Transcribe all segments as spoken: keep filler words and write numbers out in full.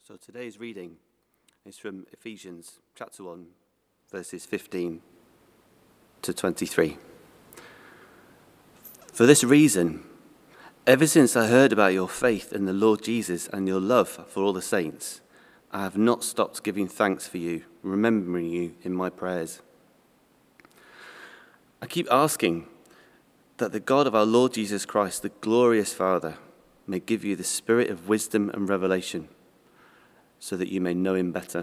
So today's reading is from Ephesians chapter one, verses fifteen to twenty-three. For this reason, ever since I heard about your faith in the Lord Jesus and your love for all the saints, I have not stopped giving thanks for you, remembering you in my prayers. I keep asking that the God of our Lord Jesus Christ, the glorious Father, may give you the spirit of wisdom and revelation, so that you may know him better.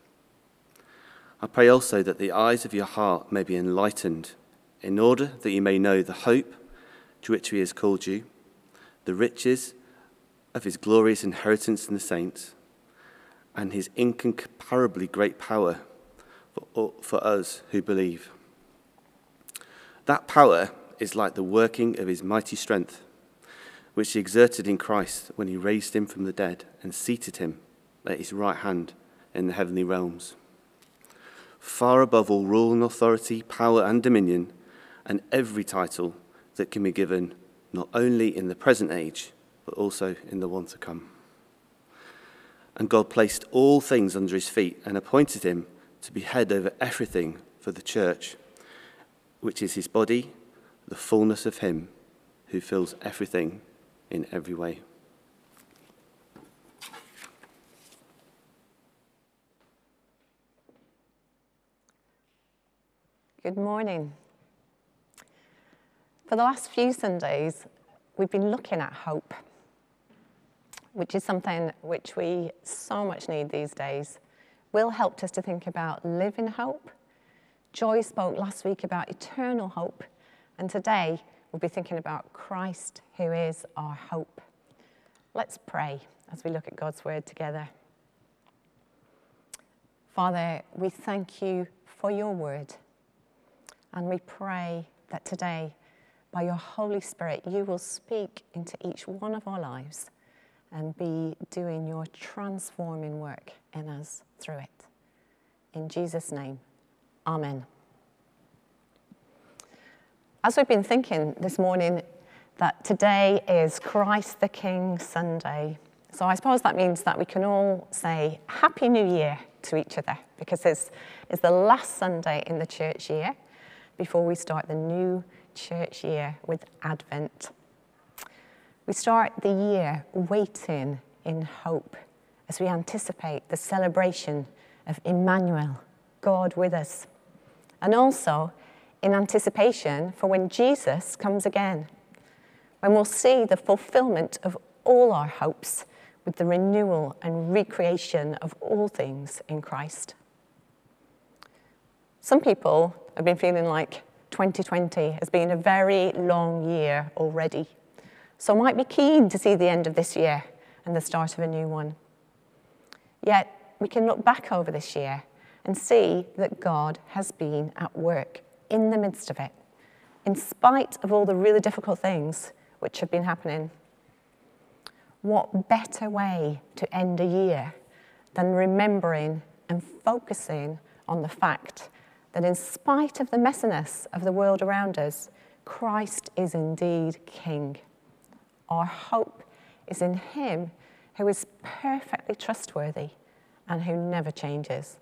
I pray also that the eyes of your heart may be enlightened, in order that you may know the hope to which he has called you, the riches of his glorious inheritance in the saints, and his incomparably great power for, for us who believe. That power is like the working of his mighty strength, which he exerted in Christ when he raised him from the dead and seated him at his right hand in the heavenly realms, far above all rule and authority, power and dominion, and every title that can be given not only in the present age, but also in the one to come. And God placed all things under his feet and appointed him to be head over everything for the church, which is his body, the fullness of him who fills everything in every way. Good morning. For the last few Sundays, we've been looking at hope, which is something which we so much need these days. Will helped us to think about living hope. Joy spoke last week about eternal hope. And today, we'll be thinking about Christ, who is our hope. Let's pray as we look at God's word together. Father, we thank you for your word. And we pray that today, by your Holy Spirit, you will speak into each one of our lives and be doing your transforming work in us through it. In Jesus' name, amen. As we've been thinking this morning that today is Christ the King Sunday, so I suppose that means that we can all say Happy New Year to each other, because it's, it's the last Sunday in the church year before we start the new church year with Advent. We start the year waiting in hope as we anticipate the celebration of Emmanuel, God with us, and also in anticipation for when Jesus comes again, when we'll see the fulfillment of all our hopes with the renewal and recreation of all things in Christ. Some people have been feeling like twenty twenty has been a very long year already, so might be keen to see the end of this year and the start of a new one. Yet we can look back over this year and see that God has been at work in the midst of it, in spite of all the really difficult things which have been happening. What better way to end a year than remembering and focusing on the fact that in spite of the messiness of the world around us, Christ is indeed King. Our hope is in him who is perfectly trustworthy and who never changes.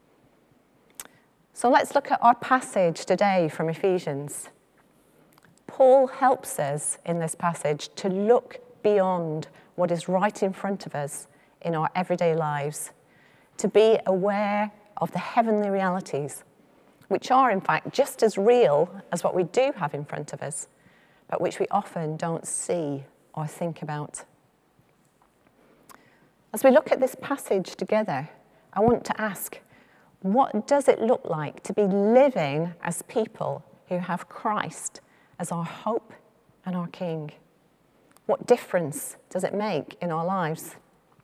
So let's look at our passage today from Ephesians. Paul helps us in this passage to look beyond what is right in front of us in our everyday lives, to be aware of the heavenly realities, which are in fact just as real as what we do have in front of us, but which we often don't see or think about. As we look at this passage together, I want to ask, what does it look like to be living as people who have Christ as our hope and our King? What difference does it make in our lives?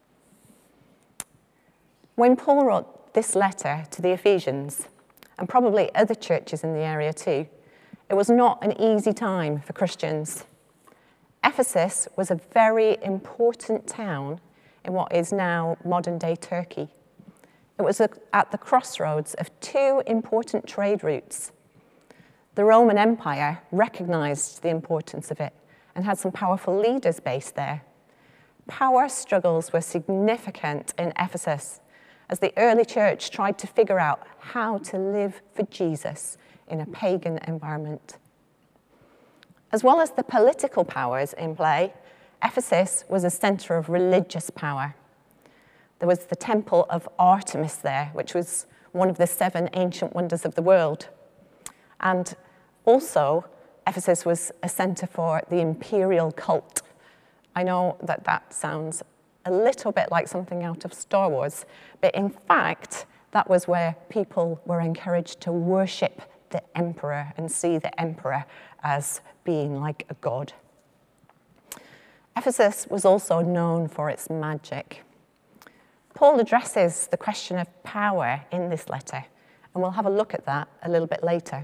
When Paul wrote this letter to the Ephesians, and probably other churches in the area too, it was not an easy time for Christians. Ephesus was a very important town in what is now modern-day Turkey. It was at the crossroads of two important trade routes. The Roman Empire recognized the importance of it and had some powerful leaders based there. Power struggles were significant in Ephesus as the early church tried to figure out how to live for Jesus in a pagan environment. As well as the political powers in play, Ephesus was a center of religious power. There was the temple of Artemis there, which was one of the seven ancient wonders of the world. And also, Ephesus was a center for the imperial cult. I know that that sounds a little bit like something out of Star Wars, but in fact, that was where people were encouraged to worship the emperor and see the emperor as being like a god. Ephesus was also known for its magic. Paul addresses the question of power in this letter, and we'll have a look at that a little bit later.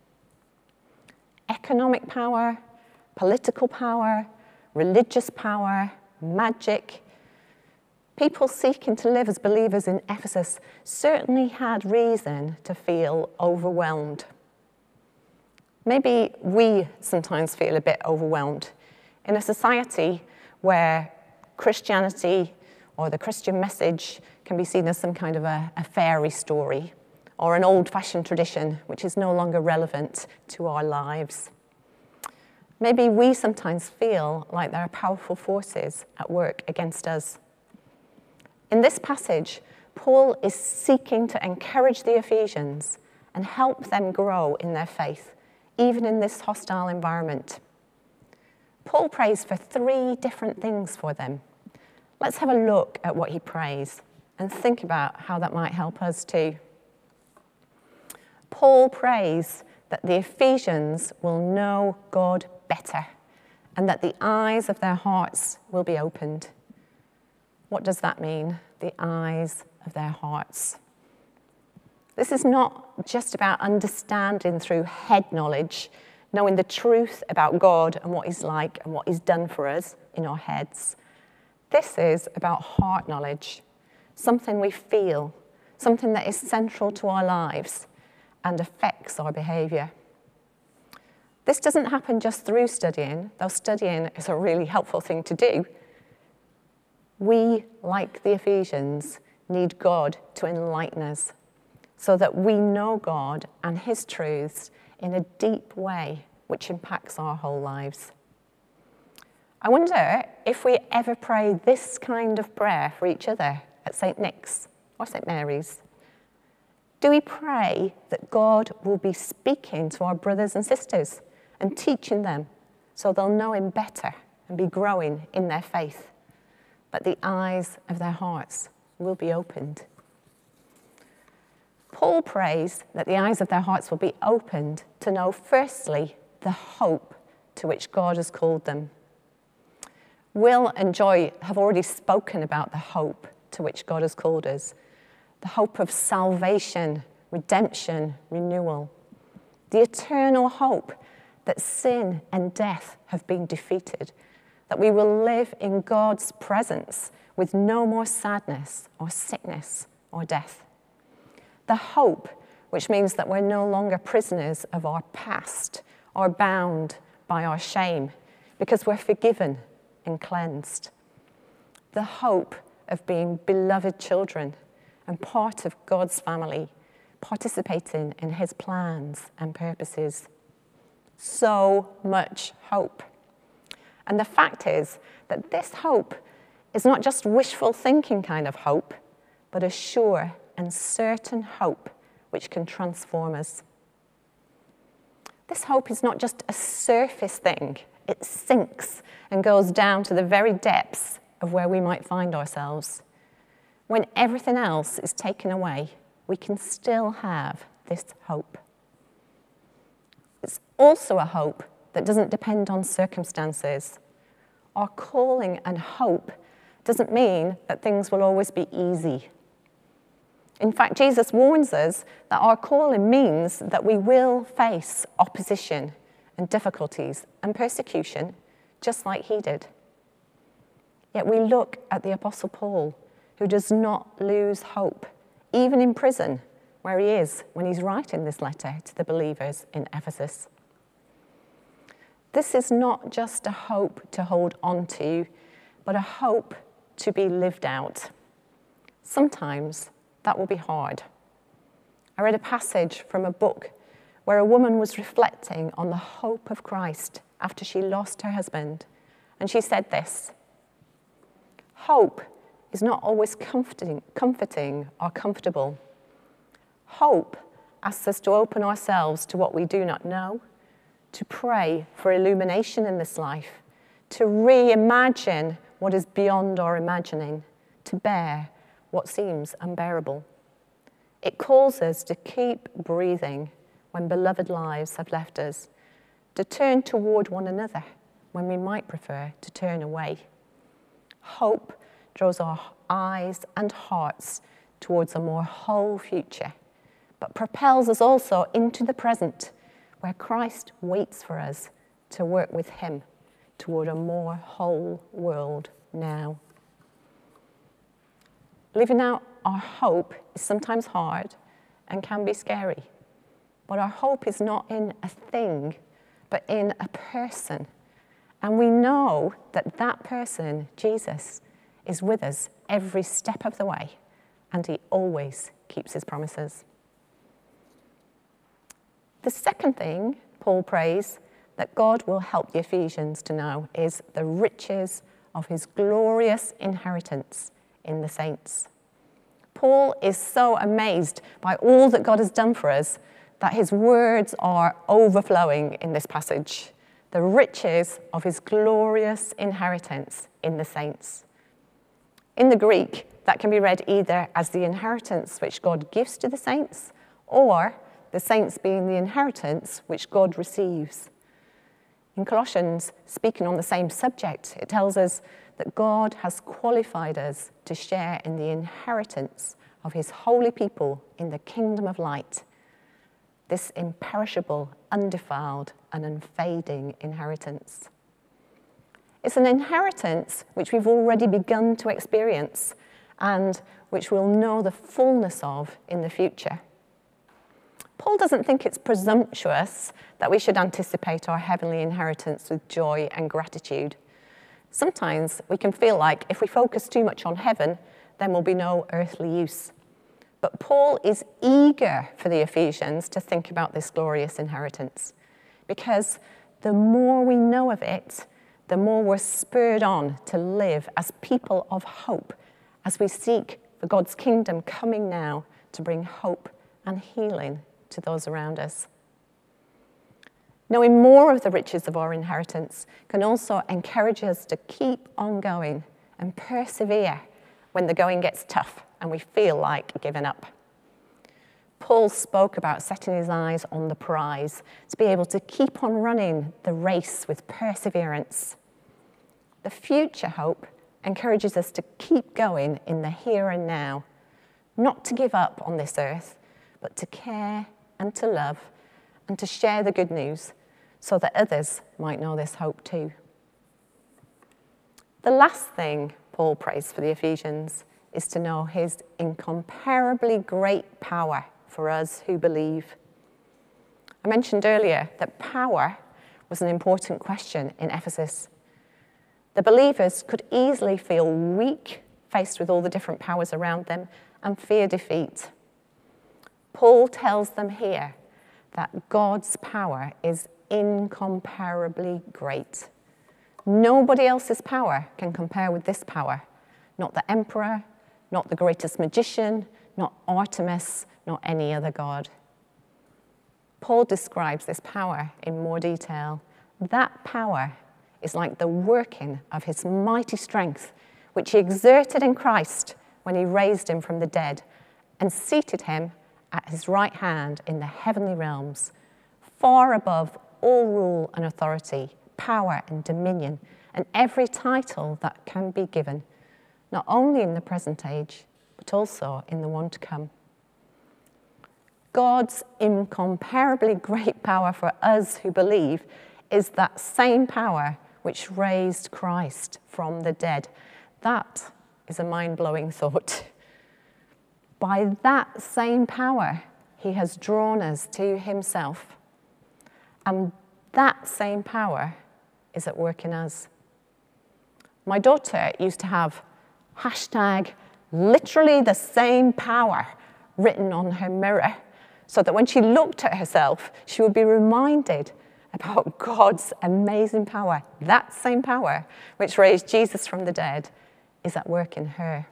Economic power, political power, religious power, magic. People seeking to live as believers in Ephesus certainly had reason to feel overwhelmed. Maybe we sometimes feel a bit overwhelmed in a society where Christianity or the Christian message can be seen as some kind of a, a fairy story or an old-fashioned tradition which is no longer relevant to our lives. Maybe we sometimes feel like there are powerful forces at work against us. In this passage, Paul is seeking to encourage the Ephesians and help them grow in their faith, even in this hostile environment. Paul prays for three different things for them. Let's have a look at what he prays and think about how that might help us too. Paul prays that the Ephesians will know God better and that the eyes of their hearts will be opened. What does that mean? The eyes of their hearts. This is not just about understanding through head knowledge, knowing the truth about God and what he's like and what he's done for us in our heads. This is about heart knowledge, something we feel, something that is central to our lives and affects our behavior. This doesn't happen just through studying, though studying is a really helpful thing to do. We, like the Ephesians, need God to enlighten us so that we know God and his truths in a deep way which impacts our whole lives. I wonder if we ever pray this kind of prayer for each other at Saint Nick's or Saint Mary's. Do we pray that God will be speaking to our brothers and sisters and teaching them so they'll know him better and be growing in their faith, that the eyes of their hearts will be opened? Paul prays that the eyes of their hearts will be opened to know, firstly, the hope to which God has called them. Will and Joy have already spoken about the hope to which God has called us, the hope of salvation, redemption, renewal, the eternal hope that sin and death have been defeated, that we will live in God's presence with no more sadness or sickness or death. The hope, which means that we're no longer prisoners of our past or bound by our shame, because we're forgiven and cleansed. The hope of being beloved children and part of God's family, participating in his plans and purposes. So much hope. And the fact is that this hope is not just wishful thinking kind of hope, but a sure and certain hope which can transform us. This hope is not just a surface thing. It sinks and goes down to the very depths of where we might find ourselves. When everything else is taken away, we can still have this hope. It's also a hope that doesn't depend on circumstances. Our calling and hope doesn't mean that things will always be easy. In fact, Jesus warns us that our calling means that we will face opposition and difficulties and persecution, just like he did. Yet we look at the Apostle Paul, who does not lose hope, even in prison, where he is when he's writing this letter to the believers in Ephesus. This is not just a hope to hold on to, but a hope to be lived out. Sometimes that will be hard. I read a passage from a book where a woman was reflecting on the hope of Christ after she lost her husband, and she said this: "Hope is not always comforting, comforting or comfortable. Hope asks us to open ourselves to what we do not know, to pray for illumination in this life, to reimagine what is beyond our imagining, to bear what seems unbearable. It calls us to keep breathing when beloved lives have left us, to turn toward one another when we might prefer to turn away. Hope draws our eyes and hearts towards a more whole future, but propels us also into the present, where Christ waits for us to work with him toward a more whole world now." Living out our hope is sometimes hard and can be scary, but our hope is not in a thing, but in a person. And we know that that person, Jesus, is with us every step of the way, and he always keeps his promises. The second thing Paul prays that God will help the Ephesians to know is the riches of his glorious inheritance in the saints. Paul is so amazed by all that God has done for us that his words are overflowing in this passage. The riches of his glorious inheritance in the saints. In the Greek, that can be read either as the inheritance which God gives to the saints, or the saints being the inheritance which God receives. In Colossians, speaking on the same subject, it tells us that God has qualified us to share in the inheritance of his holy people in the kingdom of light, this imperishable, undefiled, and unfading inheritance. It's an inheritance which we've already begun to experience and which we'll know the fullness of in the future. Paul doesn't think it's presumptuous that we should anticipate our heavenly inheritance with joy and gratitude. Sometimes we can feel like if we focus too much on heaven, then will be no earthly use. But Paul is eager for the Ephesians to think about this glorious inheritance, because the more we know of it, the more we're spurred on to live as people of hope as we seek for God's kingdom coming now to bring hope and healing to those around us. Knowing more of the riches of our inheritance can also encourage us to keep on going and persevere when the going gets tough and we feel like giving up. Paul spoke about setting his eyes on the prize, to be able to keep on running the race with perseverance. The future hope encourages us to keep going in the here and now, not to give up on this earth, but to care and to love and to share the good news so that others might know this hope too. The last thing Paul prays for the Ephesians is to know his incomparably great power for us who believe. I mentioned earlier that power was an important question in Ephesus. The believers could easily feel weak faced with all the different powers around them and fear defeat. Paul tells them here that God's power is incomparably great. Nobody else's power can compare with this power. Not the emperor, not the greatest magician, not Artemis, not any other god. Paul describes this power in more detail. That power is like the working of his mighty strength, which he exerted in Christ when he raised him from the dead and seated him at his right hand in the heavenly realms, far above all rule and authority, power and dominion, and every title that can be given, not only in the present age, but also in the one to come. God's incomparably great power for us who believe is that same power which raised Christ from the dead. That is a mind-blowing thought. By that same power, he has drawn us to himself. And that same power is at work in us. My daughter used to have hashtag literally the same power written on her mirror, so that when she looked at herself, she would be reminded about God's amazing power. That same power which raised Jesus from the dead is at work in her.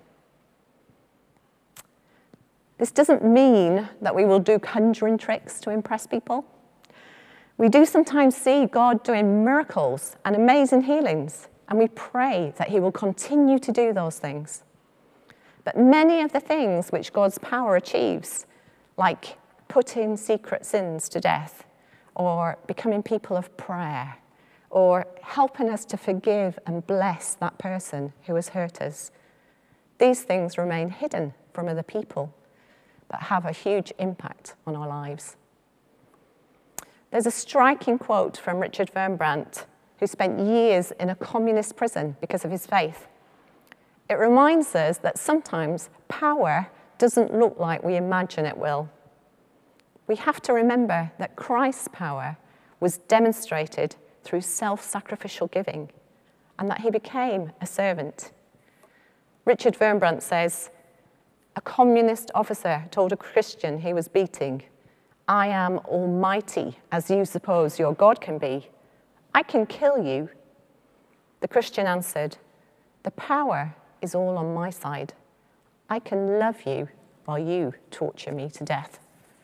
This doesn't mean that we will do conjuring tricks to impress people. We do sometimes see God doing miracles and amazing healings, and we pray that he will continue to do those things. But many of the things which God's power achieves, like putting secret sins to death, or becoming people of prayer, or helping us to forgive and bless that person who has hurt us, these things remain hidden from other people, but have a huge impact on our lives. There's a striking quote from Richard Wurmbrand, who spent years in a communist prison because of his faith. It reminds us that sometimes power doesn't look like we imagine it will. We have to remember that Christ's power was demonstrated through self-sacrificial giving, and that he became a servant. Richard Wurmbrand says, a communist officer told a Christian he was beating, "I am almighty, as you suppose your God can be. I can kill you." The Christian answered, "The power is all on my side. I can love you while you torture me to death."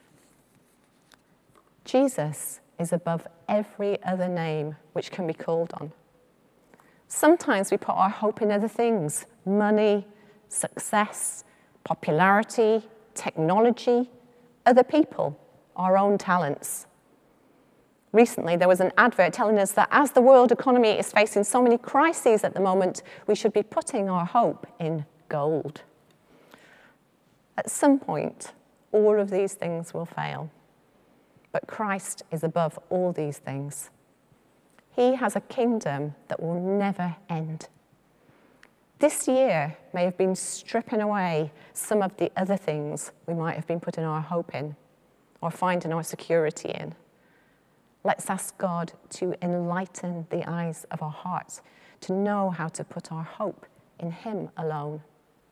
Jesus is above every other name which can be called on. Sometimes we put our hope in other things: money, success, popularity, technology, other people, our own talents. Recently, there was an advert telling us that as the world economy is facing so many crises at the moment, we should be putting our hope in gold. At some point, all of these things will fail, but Christ is above all these things. He has a kingdom that will never end. This year may have been stripping away some of the other things we might have been putting our hope in or finding our security in. Let's ask God to enlighten the eyes of our hearts, to know how to put our hope in him alone.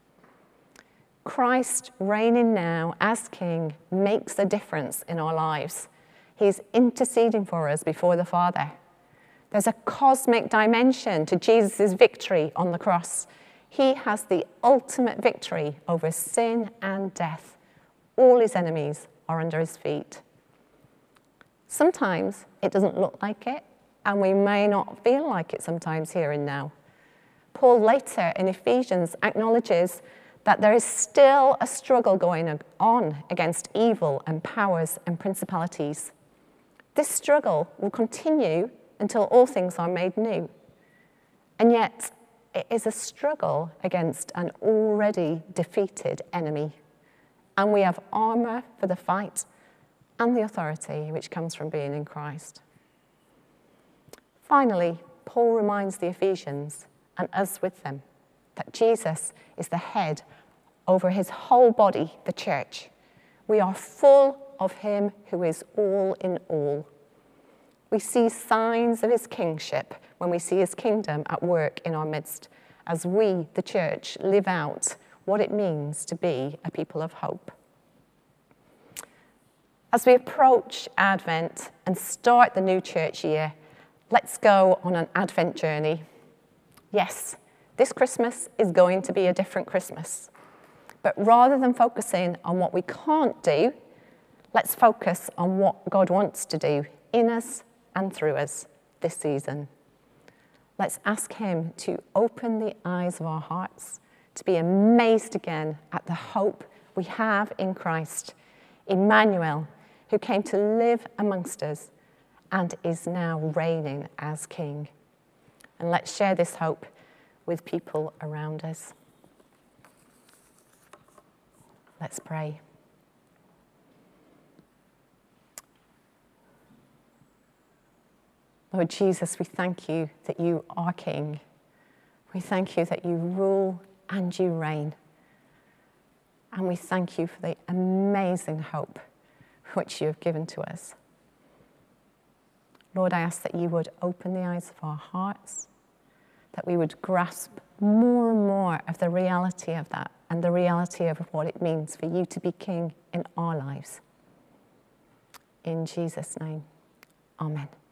Christ reigning now as King makes a difference in our lives. He's interceding for us before the Father. There's a cosmic dimension to Jesus' victory on the cross. He has the ultimate victory over sin and death. All his enemies are under his feet. Sometimes it doesn't look like it, and we may not feel like it sometimes here and now. Paul later in Ephesians acknowledges that there is still a struggle going on against evil and powers and principalities. This struggle will continue until all things are made new. And yet, it is a struggle against an already defeated enemy. And we have armor for the fight and the authority which comes from being in Christ. Finally, Paul reminds the Ephesians, and us with them, that Jesus is the head over his whole body, the church. We are full of him who is all in all. We see signs of his kingship when we see his kingdom at work in our midst, as we, the church, live out what it means to be a people of hope. As we approach Advent and start the new church year, let's go on an Advent journey. Yes, this Christmas is going to be a different Christmas. But rather than focusing on what we can't do, let's focus on what God wants to do in us and through us this season. Let's ask him to open the eyes of our hearts, to be amazed again at the hope we have in Christ, Emmanuel, who came to live amongst us and is now reigning as King. And let's share this hope with people around us. Let's pray. Lord Jesus, we thank you that you are King. We thank you that you rule and you reign. And we thank you for the amazing hope which you have given to us. Lord, I ask that you would open the eyes of our hearts, that we would grasp more and more of the reality of that and the reality of what it means for you to be king in our lives. In Jesus' name, amen.